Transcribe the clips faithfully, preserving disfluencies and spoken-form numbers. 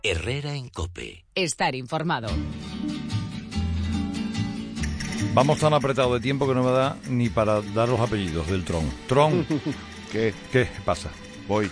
Herrera en COPE. Estar informado. Vamos tan apretados de tiempo que no me da ni para dar los apellidos del Tron. Tron. ¿Qué? ¿Qué pasa? Voy.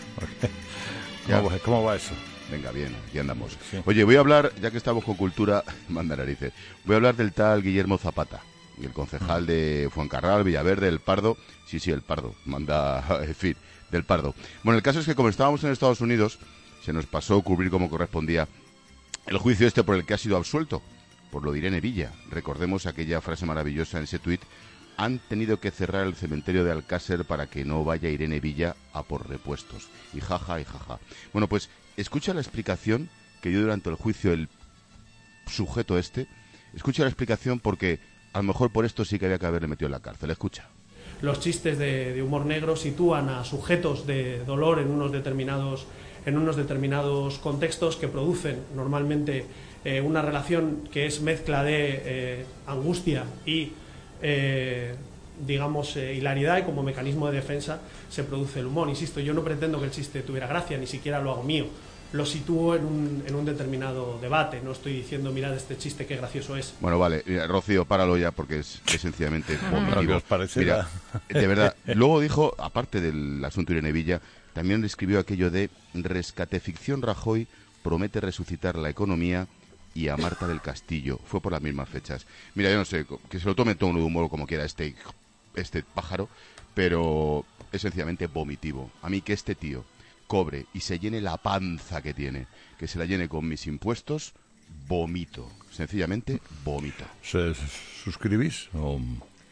¿Cómo, va, ¿Cómo va eso? Venga, bien, aquí andamos. Sí. Oye, voy a hablar, ya que estamos con cultura, manda narices, voy a hablar del tal Guillermo Zapata, el concejal de Fuencarral, Villaverde, El Pardo. Sí, sí, El Pardo, manda, en fin, del Pardo. Bueno, el caso es que como estábamos en Estados Unidos, se nos pasó cubrir como correspondía el juicio este por el que ha sido absuelto, por lo de Irene Villa. Recordemos aquella frase maravillosa en ese tuit: han tenido que cerrar el cementerio de Alcácer para que no vaya Irene Villa a por repuestos. Y jaja, y jaja. Bueno, pues escucha la explicación que dio durante el juicio el sujeto este. Escucha la explicación porque a lo mejor por esto sí que había que haberle metido en la cárcel. Escucha. Los chistes de, de humor negro sitúan a sujetos de dolor en unos determinados, en unos determinados contextos que producen normalmente eh, una relación que es mezcla de eh, angustia y Eh, digamos, eh, hilaridad, y como mecanismo de defensa se produce el humor. Insisto, yo no pretendo que el chiste tuviera gracia, ni siquiera lo hago mío, lo sitúo en un, en un determinado debate, no estoy diciendo mirad este chiste qué gracioso es. Bueno, vale, mira, Rocío, páralo ya porque es, es sencillamente vomitivo. Mira, de verdad, luego dijo, aparte del asunto Irene Villa, también escribió aquello de rescate ficción Rajoy promete resucitar la economía y a Marta del Castillo. Fue por las mismas fechas. Mira, yo no sé, que se lo tome todo de humor como quiera este, este pájaro, pero es sencillamente vomitivo. A mí que este tío cobre y se llene la panza que tiene, que se la llene con mis impuestos, vomito. Sencillamente vomito. ¿Se suscribís? O...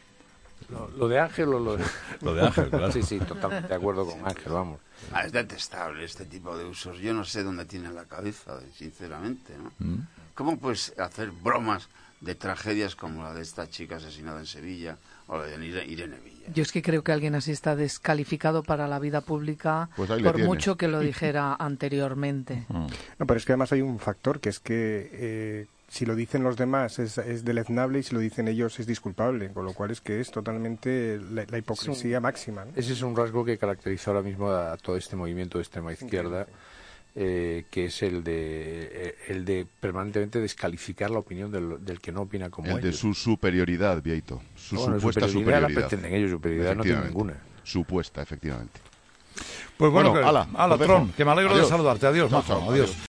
Lo, lo de Ángel o lo de... Lo de Ángel, claro. Sí, sí, totalmente de acuerdo con Ángel, vamos. Ah, es detestable este tipo de usos. Yo no sé dónde tiene la cabeza, sinceramente, ¿no? ¿Mm? ¿Cómo puedes hacer bromas de tragedias como la de esta chica asesinada en Sevilla o la de Irene Villa? Yo es que creo que alguien así está descalificado para la vida pública, pues por mucho que lo dijera anteriormente. No, pero es que además hay un factor, que es que eh, si lo dicen los demás es, es deleznable y si lo dicen ellos es disculpable, con lo cual es que es totalmente la, la hipocresía es un, máxima, ¿no? Ese es un rasgo que caracteriza ahora mismo a todo este movimiento de extrema izquierda. Eh, que es el de el de permanentemente descalificar la opinión del, del que no opina como el ellos. El de su superioridad, Vieito. Su bueno, supuesta superioridad. superioridad. La pretenden ellos, superioridad no tiene ninguna. Supuesta, efectivamente. Pues bueno, bueno que, ala, ala Tron, que me alegro adiós. de saludarte. Adiós, Chao, majo, chao, adiós. adiós.